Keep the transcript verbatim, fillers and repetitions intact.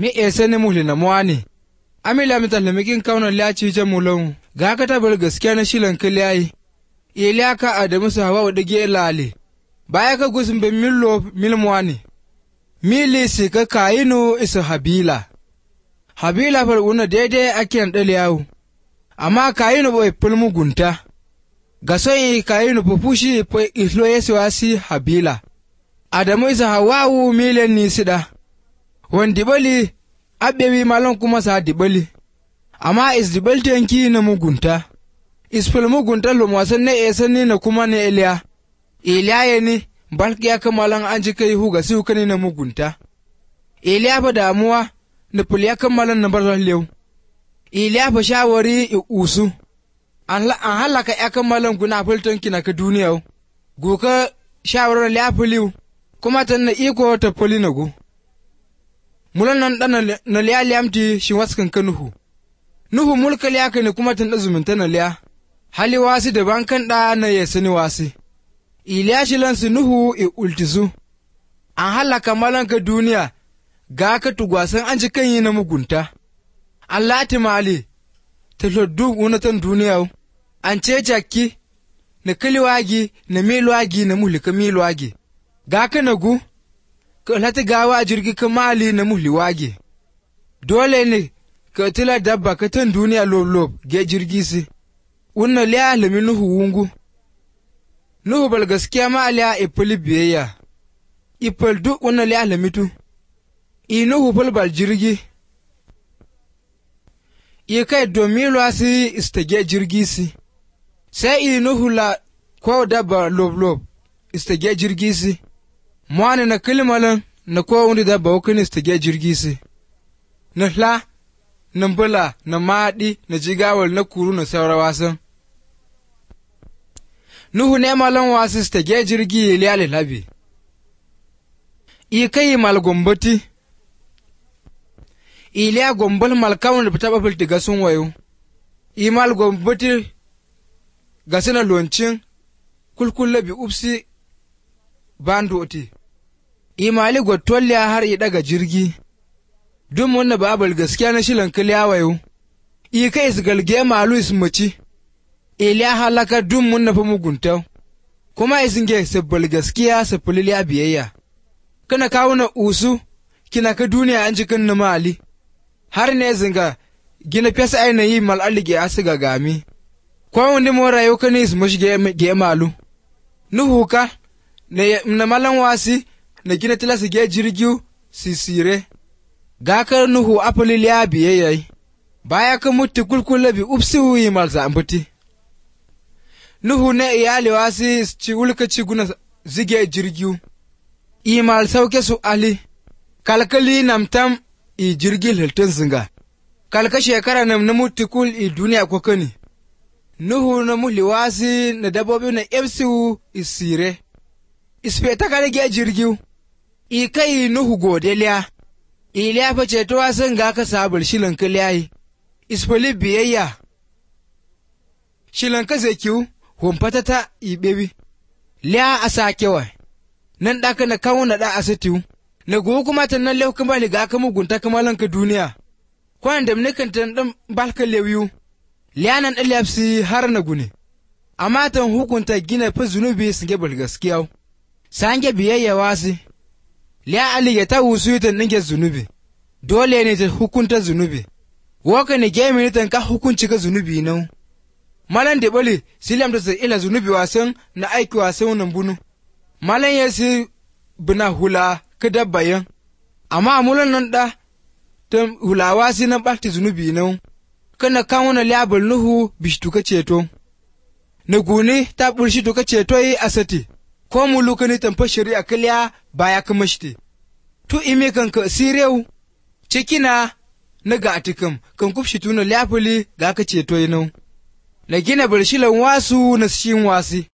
mi esani muhli na mwani amila mitalamikin kauna liaci jamulon ga ka tabar gaskiya na shilan kiliyayi iliya ka adamu su hawa wadda ge lale baya ka gusun bin millo milmwani mili si ka kayinu isa habila habila far una daidai ake an yawo amma kayinu bai fulmu gunta ga soyi kayinu fufushi po islo yesu wasi habila adamu isa hawawu milen ni sida wan dibali abewi malon kuma sa dibali amma is dibal tenki na mugunta is ful mugunta lo wasan ne esani na kuma ne eliya eliya ne balki ya kamalan an ji kai huga su kani na mugunta eliya ba damuwa na ful ya kamalan na bar lew eliya ba shawari i usu an la an halaka ya kamalan guna fulton kina ka duniya goka shawarar liya fuliu kuma tan na iko ta fuli na go mulan nan dan na liya liyamti shi waskan kanuhu nuhu mulka liya ne kuma tan azuminta na liya hali wasi da bankan da na yesani wasi iliya shilansu nuhu e ultisu an halaka malanka duniya ga ka tugwasan an ji kan yi na mugunta Allah ti mali ta loddu unatan duniya an ce jakki na kiliwagi na milwagi na mulika milwagi ga ka nagu ka lati gawa jirgi ka mali na muliwagi dole ne ka tila dabba ka tan duniya lob lob ge jirgi si unna liya lami nuhu wungu nuhu bal gaskiya ma aliya ipali biyayya ipal duk unna liya lamitu i nuhu bal bal jirgi i kai domin lwasi istage jirgi si sai i nuhu la ko dabba lob lob istage jirgi si mwana na kilimalan na ko wani dabba wakani istage jirgi si na hla na mbula na maɗi na jigawal na kuru na saura wasan nuhu ne malon wasu stage jirgi liyali labi i kai mal gombati iliya gombal mal kawun da fita bafilti ga sun wayo i mal gombati ga suna loncin kulkulle bi upsi bandoti i mali gwattolliya har i daga jirgi dun wannan babal gaskiya na shilan kiliya wayo i kai su galge malu ismaci iliya halaka dun mun nafi muguntau kuma isinge sabbal gaskiya sabbaliya biyayya kana kawo na usu kina ka duniya an jikin na mali har ne zinga gina fesa aina yi mal alige asiga gami kwa wani mo rayo ka ne ismaci ge malu nuhu ka na malan wasi na gina tilasi ge jirgiu sisire ga ka nuhu apaliliya biyayya baya ka mutu kulkula bi upsi wuyi mal zambuti nuhu ne iyali wasi ci wulka ci guna zige jirgiu imal sauke su ali kalkali namtam i jirgi hiltin zinga kalka shekara nam na mutu kul i duniya kokani nuhu na muli wasi na dabobi na efsiu isire ispeta kalge jirgiu i kai nuhu godeliya iliya fa ce to wasan ga ka sabul shilan kaliyayi isfali biyayya shilan ka zekiu humfata ta ibebi liya asa kewa nan daka na kawo na da asitiu na go kuma tan nan lew kuma liga ka mugunta kamalan ka duniya kwan da mnikan tan dan balka lewiyu liya nan dalafsi har na gune amma tan hukunta gina fa zunubi singe bal gaskiya sange biyayya wasi liya ali ya ta usu tan ninge zunubi dole ne ta hukunta zunubi woka ne gemi tan ka hukunci ka zunubi nau malan de bali silam da sai ila zunubi wasan na aiki wasan nan bunu malan ya si bina hula ka dabbayan amma mulan nan da ta hulawa si nan balti zunubi nau kana kawo na labul nuhu bishtu ka ceto na gune ta burshi to ka ceto yi asati ko muluka ni tamfa shari'a kaliya baya ka mashte to ime kan ka sirew cikina na ga atikam kan kufshi tuna lafuli ga ka ceto yi nau na gina barshilan wasu na shin wasi